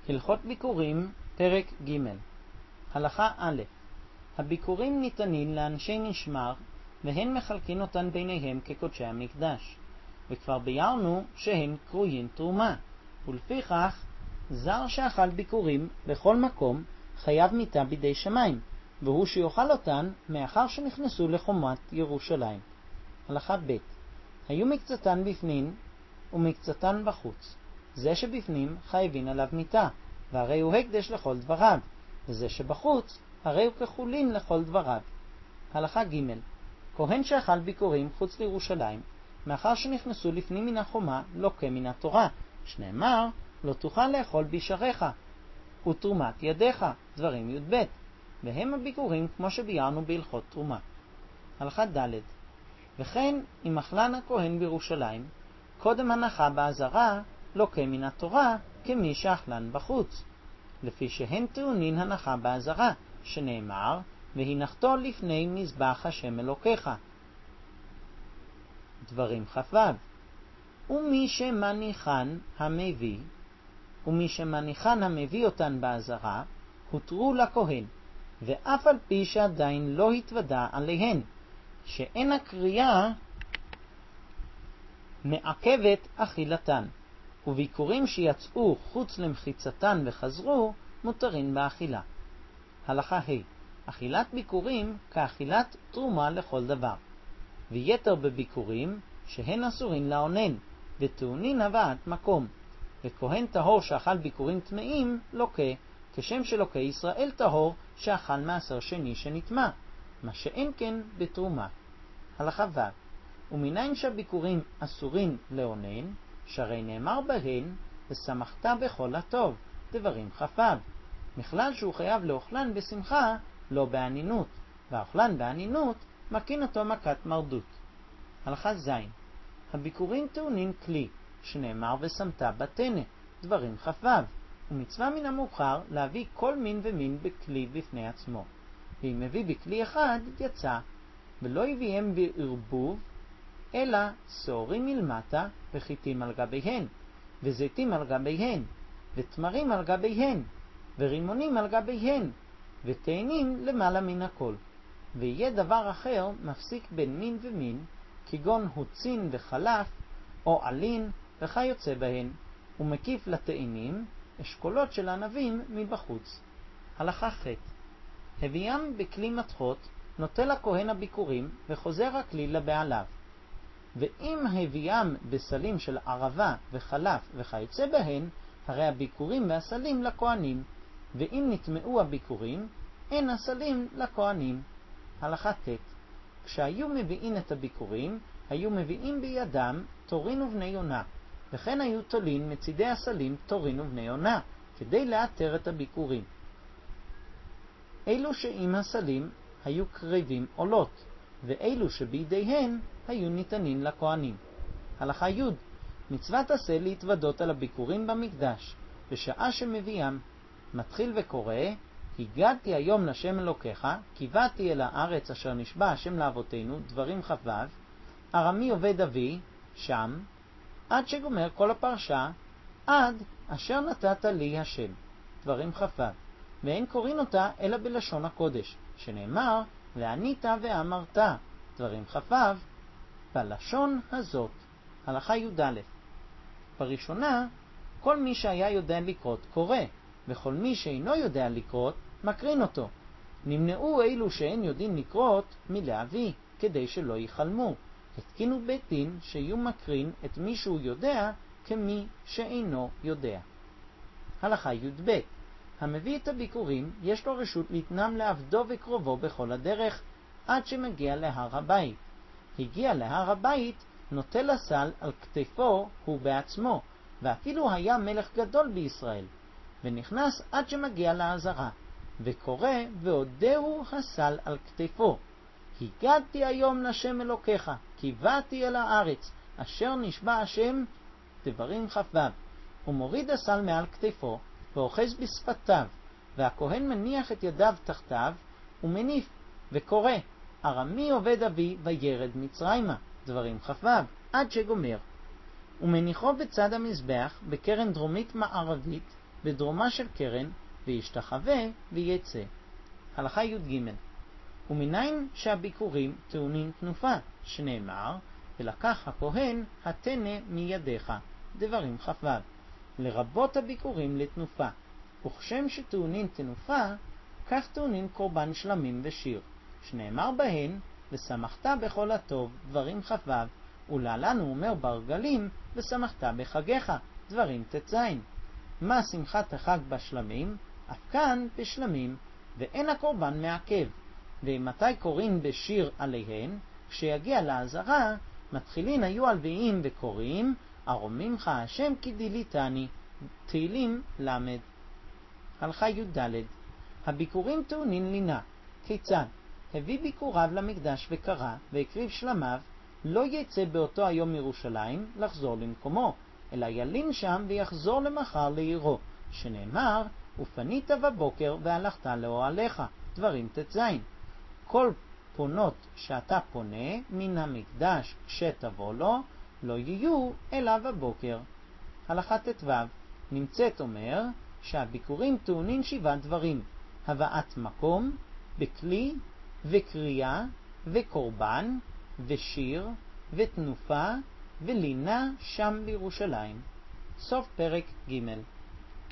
הלכות ביקורים, פרק ג'. הלכה א', הביקורים ניתנים לאנשי משמר, והן מחלקין אותן ביניהם כקודשי המקדש. וכבר ביארנו שהן קרויים תרומה, ולפיכך זר שאכל ביקורים בכל מקום חייב מיתה בידי שמיים, והוא שיאכל אותן מאחר שנכנסו לחומת ירושלים. הלכה ב', היו מקצתן בפנים ומקצתן בחוץ. זה שבפנים חייבין עליו מיתה, והרי הוא הקדש לכל דבריו, וזה שבחוץ הרי הוא כחולין לכל דבריו. הלכה ג', כהן שאכל ביקורים חוץ לירושלים, מאחר שנכנסו לפנים מן החומה, לוקה מן התורה, שנאמר, לא תוכל לאכול בישריך, ותרומת ידיך, דברים י"ב, והם הביקורים כמו שביארנו בהלכות תרומה. הלכה ד', וכן אם אכלן הכהן בירושלים, קודם הנחה בעזרה, לוקה מן התורה, כמי שאכלן בחוץ, לפי שהן טעונין הנחה בעזרה, שנאמר, והנחתו לפני מזבח השם אלוקיך. דברים כ"ו, ומי שמניחן המביא אותן בעזרה, הותרו לכהן, ואף על פי שעדיין לא התוודע עליהן, שאין הקריאה מעכבת אכילתן, וביקורים שיצאו חוץ למחיצתן וחזרו, מותרים באכילה. הלכה ה', אכילת ביקורים כאכילת תרומה לכל דבר, ויתר בביקורים שהן אסורין לעונן, וטעונין הבאת מקום, וכהן טהור שאכל ביקורים טמאים לוקה, כשם שלוקה ישראל טהור שאכל מעשר שני שנטמא, מה שאין כן בתרומה. הלכה ו', ומניין שהביקורים אסורין לעונן, שהרי נאמר בהן, ושמחת בכל הטוב, דברים כ"ו, מכלל שהוא חייב לאוכלן בשמחה, לא בענינות, והאוכלן בענינות מקין אותו מכת מרדות. הלכה ז', הביקורים טעונין כלי, שנאמר ושמת בתנא, דברים כ"ו, ומצווה מן המאוחר להביא כל מין ומין בכלי בפני עצמו, ואם מביא בכלי אחד יצא, ולא הביאם בערבוב, אלא שעורים מלמטה וחיטים על גביהן, וזיתים על גביהן, ותמרים על גביהן, ורימונים על גביהן, ותאנים למעלה מן הכל. ויהיה דבר אחר מפסיק בין מין ומין, כגון הוצין וחלף, או עלין וכיוצא בהן, ומקיף לתאנים אשכולות של ענבים מבחוץ. הלכה ח', הביאם בכלי מתחות, נוטל הכהן הביקורים וחוזר הכלי לבעליו. ואם הביאם בסלים של ערבה וחלף וכיוצא בהן, הרי הביקורים והסלים לכהנים, ואם נטמעו הביקורים, אין הסלים לכהנים. הלכה ט', כשהיו מביאים את הביקורים, היו מביאים בידם תורין ובני יונה, וכן היו תולין מצידי הסלים תורין ובני יונה, כדי לאתר את הביקורים. אלו שעם הסלים היו קרבים עולות, ואלו שבידיהן היו ניתנים לכהנים. הלכה י', מצוות עשה להתוודות על הביקורים במקדש, בשעה שמביאם. מתחיל וקורא, הגעתי היום לשם אלוקיך, קיוויתי אל הארץ אשר נשבע השם לאבותינו, דברים כ"ו, ארמי עובד אבי, שם, עד שגומר כל הפרשה, עד אשר נתת לי השם, דברים כ"ו, ואין קוראים אותה אלא בלשון הקודש, שנאמר, וענית ואמרת, דברים כ"ו, בלשון הזאת. הלכה י"א, בראשונה, כל מי שהיה יודע לקרות קורא, וכל מי שאינו יודע לקרות מקרין אותו. נמנעו אלו שאין יודעים לקרות מלהביא, כדי שלא יחלמו. התקינו בית דין שיהיו מקרין את מי שהוא יודע כמי שאינו יודע. הלכה י"ב, המביא את הביקורים יש לו רשות לתנם לעבדו וקרובו בכל הדרך עד שמגיע להר הבית. הגיע להר הבית, נוטל הסל על כתפו הוא בעצמו, ואפילו היה מלך גדול בישראל, ונכנס עד שמגיע לעזרה, וקורא ועודהו הסל על כתפו. הגעתי היום לשם אלוקיך, קיוויתי אל הארץ, אשר נשבע השם, דברים כ"ו, ומוריד הסל מעל כתפו, ואוחז בשפתיו, והכהן מניח את ידיו תחתיו, ומניף, וקורא, ארמי עובד אבי וירד מצרימה, דברים כ"ו, עד שגומר. ומניחו בצד המזבח, בקרן דרומית מערבית, בדרומה של קרן, וישתחווה ויצא. הלכה י"ג. ומניין שהביקורים טעונים תנופה, שנאמר, ולקח הכהן התנה מידיך, דברים כ"ו, לרבות הביקורים לתנופה. וכשם שטעונים תנופה, כך טעונים קורבן שלמים ושיר, שנאמר בהן, ושמחת בכל הטוב, דברים כ"ו, ולהלן הוא אומר ברגלים, ושמחת בחגיך, דברים ט"ז. מה שמחת החג בשלמים? אף כאן בשלמים, ואין הקורבן מעכב. ומתי קוראים בשיר עליהן? כשיגיע לעזרה, מתחילין היו הלוויים וקוראים, ארוממך השם כי דיליתני, תהילים למד. הלכה י"ד. הביקורים טעונים לינה. כיצד? הביא ביקוריו למקדש וקרא, והקריב שלמיו, לא יצא באותו היום מירושלים לחזור למקומו, אלא ילין שם ויחזור למחר לעירו, שנאמר, ופנית בבוקר והלכת לאוהליך, דברים ט"ז. כל פונות שאתה פונה מן המקדש שתבוא לו, לא יהיו אלא בבוקר. הלכה ט"ו. נמצאת אומר שהביקורים טעונים 7 דברים: הבאת מקום, בכלי, וקריאה, וקורבן, ושיר, ותנופה, ולינה שם בירושלים. סוף פרק ג'.